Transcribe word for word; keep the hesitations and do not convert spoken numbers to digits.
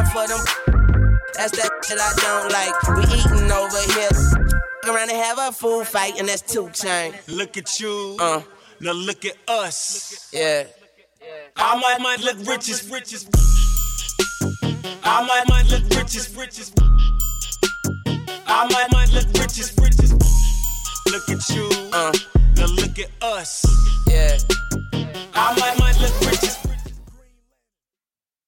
for them. That's that shit I don't like. We eating over here. Around and have a food fight, and that's two chain. Look at you. Uh. Now look at us. Yeah. I might, might look rich as rich as. I might, might look rich as rich as. I might, might look rich as rich as. Look at you. Uh. Now look at us. Yeah.